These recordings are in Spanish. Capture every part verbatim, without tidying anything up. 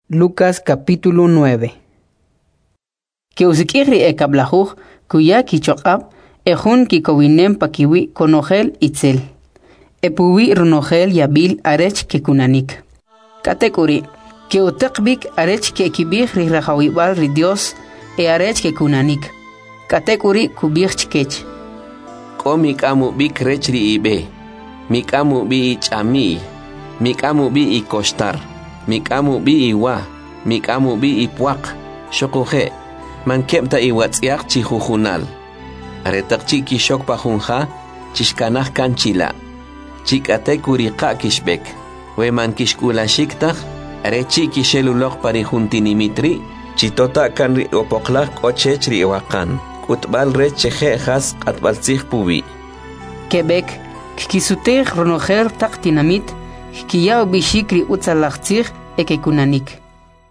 Lucas capítulo nueve. Que usikiri e kablajuj, kuya kichokab, ejun kikowinem pakiwi konogel itzel. Epuwi runogel yabil arech kekunanik. Katekuri, que utekbik arech ke kibij rirajawibal ri Dios e arech kekunanik. Katekuri kubij chkech. Ko mikamu bik rech ri ibe. Mikamu bi ichami. Mikamu bi i kostar. Mikamu bi iwa. Mikamu bi ipuak. Shokuhe. Man kepta iwatsiak chihujunal. Aretak chiki shok pajunja. Chishkanaj kanchila. Chikate kuriqa kishbek. We man kishkula shiktaj. Are chiki shelulok parijuntinimitri. Chitota kanri opoklak ochechri iwakan. Utbal re cheje has atbalsig pubi. Quebec, kikisutej ronojer tak dinamit, kiyao bishikri utzalachzig ekekunanik.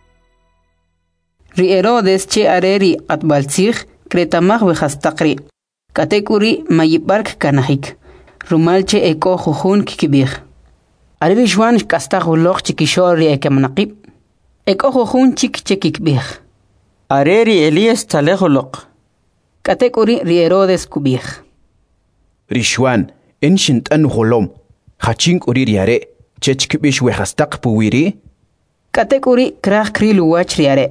Ri Herodes che areri atbalsig, kretamag wehastakri. Katekuri mayibark kanahik. Rumalche eko jujun kikibig. Areri shwan kastagulok chikishori ekemnaqib. Eko jujun chik chekikbig. Areri Elias talejolok. Katekuri ri Herodes kubig. Rishwan, enshint an holom. Hachink uri riare, chechkibish wehastak puwiri. Katekuri krach krilu wach riare.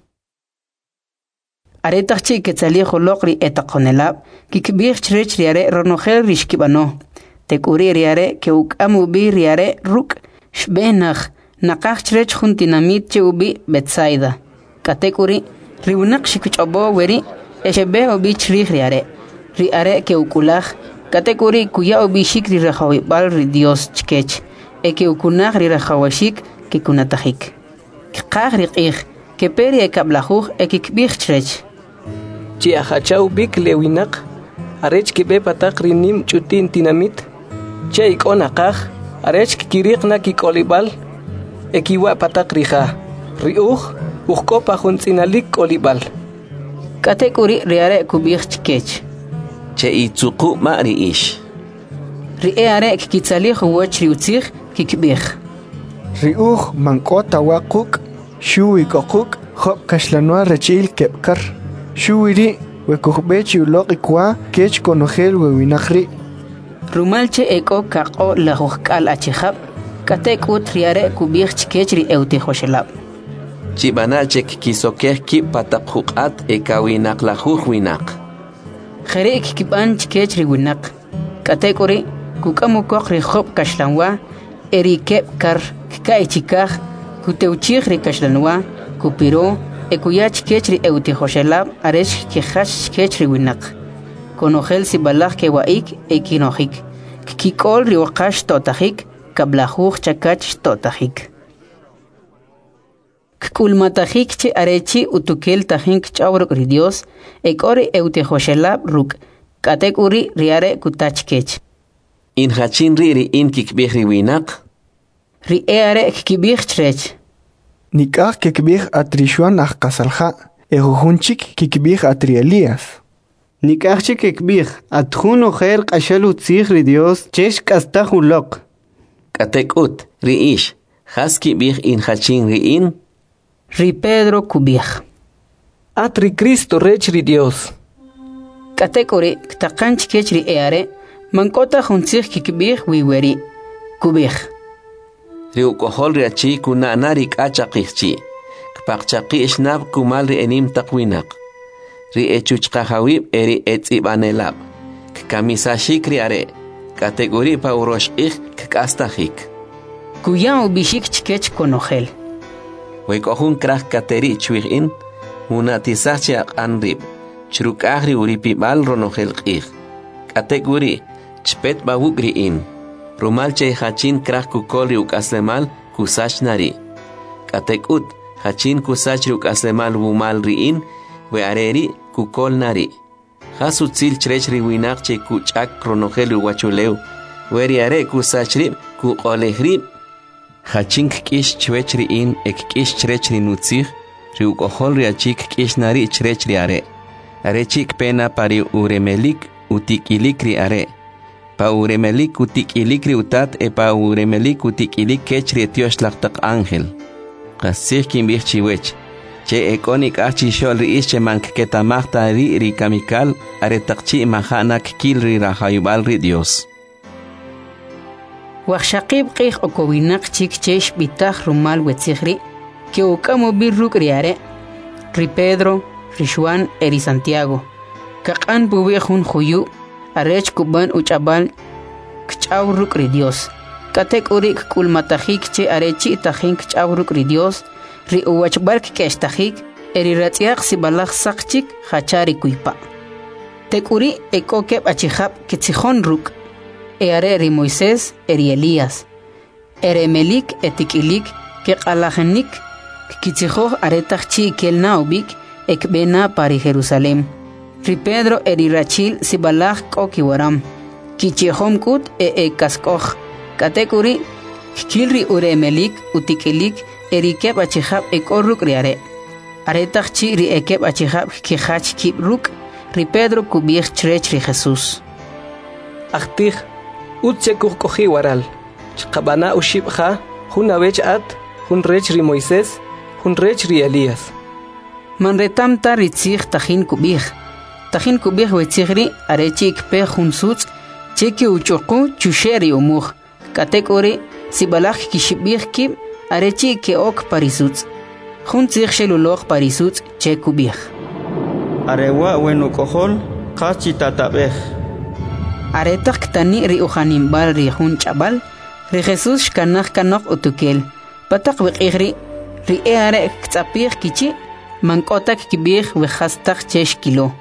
Aretachchi ketzali holokri etakonelab, kikbig chrech riare ronogel rishkibano. Tekuri riare ke ukamu bi riare ruk, shbenach, nakach chrech juntinamit che ubi Betsaida. Katekuri riunak shikuchobo weri. Eshebe obi chri riare. Riare ke ukulaj. Katekuri kuya obi shik ri rajawibal ri Dios chkech. E ke ukunaj ri rajawashik ke kunatajik. Kqaj ri qij. Ke peri e kablajuj e kikbij chrech. Chi ajachau bik lewinak. Arech ke be patak rinim chutin tinamit. Che ikon akaj. Arech kikirik na kikolibal. E kiwa patak rija. Riuj. Ujko pajunzinalik kolibal. Katekuri riare kubig chkech. Che itzuku mari ish. Riare kikitzali huwach riutzig kikbig. Riuj mankota wakuk, shui kokuk, hop kashlanua rechil kepkar. Shuiri wekukbechi ulok ikwa kech konogel wewinakri. Rumalche eko kako lahujkal achihab. Katekut riare kubig chkech ri eutejoshelab. Chibanachek kisokeh ki patakhuqat ekawinak lajuj winak. Jerek kiban chkech ri winak. Katekuri kukamukok ri hop kashlanwa eri kep kar kai chikaj kuteuchig ri kashlanwa kupiro ekuyach kech ri eutejoshelab aresh kihash kech ri winak. Konogel sibalaj ke waik ekinojik. Kikol ri waqash totajik kablajuj chakach totajik. Kulmatajik che arechi utukel tajink chawrok ri Dios, ekori eutejoshelab ruk, katekuri riare kutachkech. In hachin riri in kikbig ri winak? Ri eare kikibig chrech. Nikaj kikbig atrishwan aj kasalja, ejujunchik kikbig atri Elias. Nikaj kikbig atjun ojer qashalu tzig ri Dios, chesh kastajulok. Katekut ri ish, haski big in hachin ri in? Ri Pedro kubig. Atri Cristo rech ri Dios. Katekuri ktakanch kech ri eare, mankota juntzig kikbig wiweri. Kubig. Ri ukohol ri achi kuna narik achaqihchi. Kpaqchaqi ishnab kumal ri enim takwinak. Ri echuchqahawib eri etzibanelab. Kamisashik ri are. Katekuri pa urosh ik kastahik. Kuya ubishik chkech konogel. Wekohun kraj kateri chwig in, una tisachi anrib, chrukahri uripibal ronogel qig. Kateguri, chpet bawukri in, rumalche hachin kraj kukoli ukaslemal kusach nari. Katekut, hachin kusach ukaslemal wumal ri in, we areri kukol nari. Hasutzil chrech riwinak che kuchak ronogel uwachuleu, weri are kusachrib kukolehrib. Hachink kish chwechri in ek kish chrechri nutzig, riukohol riachik kish nari chrechri are. Are chik pena pari uremelik utikilikri are. Pa uremelik utikilikri utat e pa uremelik utikilik kechri etios laktak ángel. qasih kimbih chiwech che ekonik achi shol riish che manketamachta ri ri kamikal aretaqchi mahanak kilri rahayubal ri Dios. Waxshaqib qih okowinaq chik chesh bitaj rumal wetzigri que ukamo birruk riare ri Pedro, ri Juan eri Santiago. Kaqan buwejun juyu arech kuban uchabal kchauruk ri Dios. Katek urik kulmatajik che arechi tajin kchauruk ri Dios. Ri uwachbark keshtajik eri ratsiaq sibalaj saqchik hachari kuipa. Tekuri ekokeb achihab kitzijon ruk. Eare eri Moisés eri Elías. Ere melik etikilik ke qalajenik kitzijoj aretajchi kelnaobik ekbena pari Jerusalem. Ri Pedro eri rachil sibalaj kokiwaram. Kichihom kut e e kaskoj. Katekuri kilri ure melik utikilik eri keb achihab ekorruk riare. Aretajchi ri ekeb achihab kihach kibruk ri Pedro kubij chrech ri Jesús. Achtij utse kukoji waral. Chqabana ushibja hun awech at hun rech ri Moisés hun rech ri Elías. Manretamta ritzig tajin kubij. Tajin kubij wetzigri arechi ikpe hun sutz cheki uchuqu chusheri umuj. Katekori sibalaj kishibij kib arechi ke ok parisutz. Jun tzig sheluloj parisutz che kubij. Arewa wenukojol qachi tatabej. Aretaj ktani ri ujanimbal ri jun chabal ri Jesús shkanaj kanoj utukel. Patak wiqigri ri eare ktzapij kichi mankotak kibij wejastaj chesh kilo.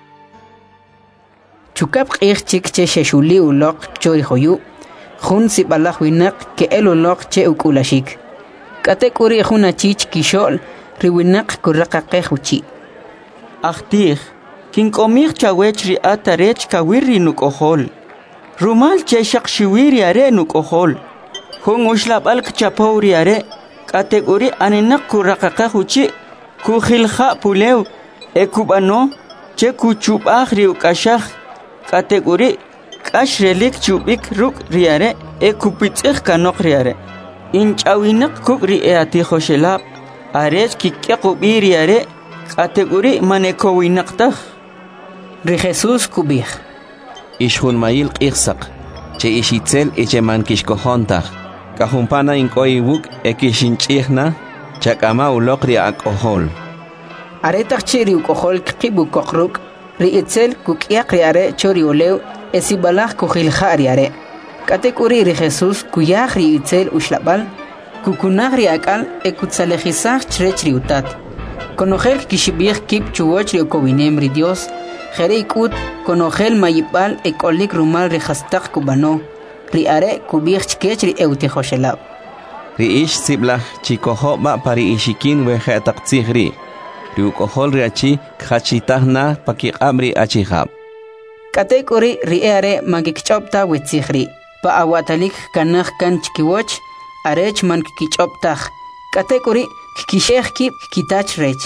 Chukap qij chik che sheshuli uloq chori joyu. Jun sibalaj winak ke el uloq che ukulashik. Katekuri jun achich kishol ri winak kurraqaqej uchi. Achtij kinkomij chawech ri atarech kawirri nukojol. Rumal che shaqshiwiri are nukojol. Jun ushlabal kchapawri are katekuri anenak kurraqaqej uchi kujilja pulew ekubano che kuchubaj ri ukashaj katekuri kashrelik chubik ruk riare ekupitzig kanok riare inchawinak kukri eatijoshelab arech kikyaqubi riare kategori manekowinaqtaj ri Jesús kubij. Ishun mayil qixsaq che ishitzel eche mankishkojontaj kajumpana inkoi wuk ekishinchihna chakama uloqri akojol. Aretaj chiri ukojol kibu kokruk ri itzel kukyaq riare chori olew esibalaj kujilja riare. Katekuri ri Jesús kuyaj ri itzel ushlabal kukunaj ri akal ekutsalejizaj chrech ri utat. Konojel kishibij kip chuwoch ri okowinem ri Dios jere ikut konojel mayipal ekolik rumal ri jastaj kubano ri are kubij chkech ri eutijoshelab. Ri ish siblaj chikojoba pari ishikin wejetaqtzigri ri ukojol ri achi khachitajna pakiqabri achihab. Katekuri ri are magikchopta wetzigri pa awatalik kanaj kan chkiwoch arech man kichoptaj. Katekuri kishej kip kitach rech.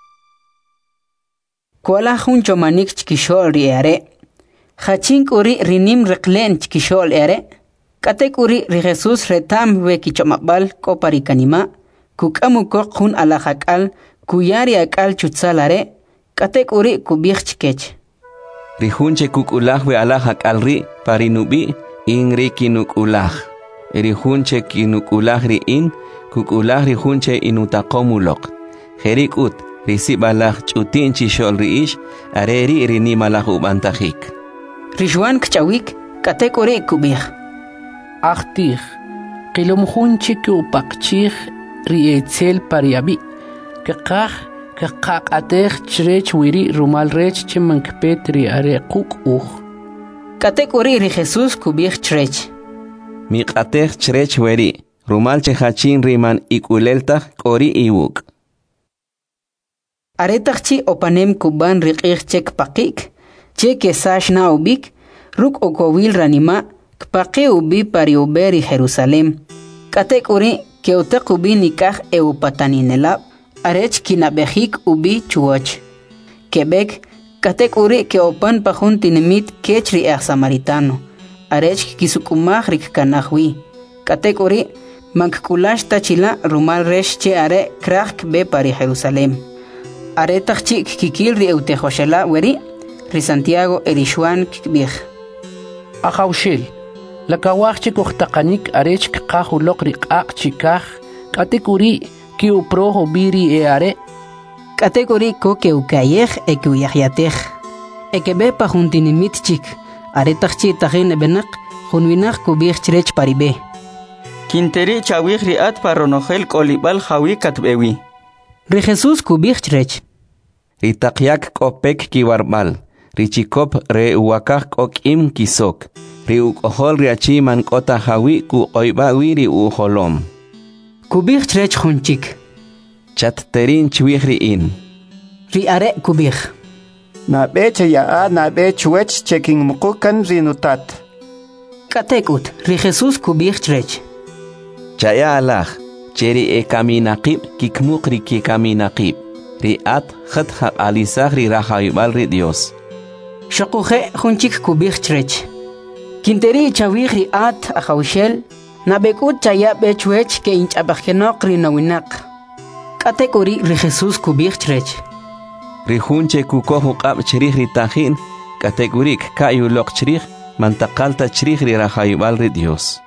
Kuala jun chomanik chkishol ri are. Hachinkuri rinim riqlen chkishol are. Katekuri ri Jesús retam we kichomabal koparikanima. Kukamu kok jun alajakal kuyari akal chutsalare. Katekuri kubij chkech. Ri junche kukulaj we alajakal ri parinubi in ri kinukulaj. Ri junche kinukulaj ri in kukulaj ri junche inutaqomulok. Jerikut ri sibalaj chutin chishol ri ish areri ri nimalaj ubantajik. Ri Juan kchawik katekuri kubij. Achtij qilum junche kupaqchij ri etzel pariabi. Kaqaj kaqaqatej chrech wiri rumal rech chemankpet ri are quk uj. Katekuri ri Jesús kubij chrech. Miqatej chrech weri rumal chehachin riman ikuleltaj kori iwuk. Aretajchi opanem kuban riqij chek pakik che kesash na ubik ruk okowil ranima kpaqi ubi pari uberi Jerusalem. Katekuri ke utek ubi nikaj eupataninelab arech kinabejik ubi chuoch. Quebec katekuri ke opan pajun tinemit kechri ej samaritano arech kisukumaj rik kanajwi. Katekuri Mankulash tachila rumal resh che are krak be pari Jerusalem. Are tachik kikil ri eutejoshala weri ri Santiago erishuan kikbih. Ahaushil. La kawach kuchtakanik arech kahuloq riqaq chikaj katekuri ki uproho biri e are katekuri ko ke ukayej e ke uyahyatej e ke be pa juntinimit chik are tachchi tajin benaq junwinaq kubij chrech paribe Quinteri chawij riat paronojel kolibal jawi katbewi ri Jesus kubij chrech Ritaqyak kopek kiwarbal Richikop re uwakak okim kisok Ri ukohol riachi man kota hawi ku oiba wiri uholom Kubij chrech junchik Chat terin chwihri in Ri are kubij Na beche ya a na bech wech checking mukukan rinutat Katekut ri Jesus kubij chrech Chaya alaj Cheri e kaminaqib kikmukri ki kaminaqib Ri at khat haq alisag ri rahaibal ri Dios Shokuje junchik kubij chrech Quinteri chawij ri at ahaushel na bekut chaya bechwech ke inchapajkenok ri nawinak Katekuri ri Jesus kubij chrech Ri junche kukohu qab chrij ri tajin Kategurik kayu lok chrij Mantaqalta chrij ri rahaibal ri Dios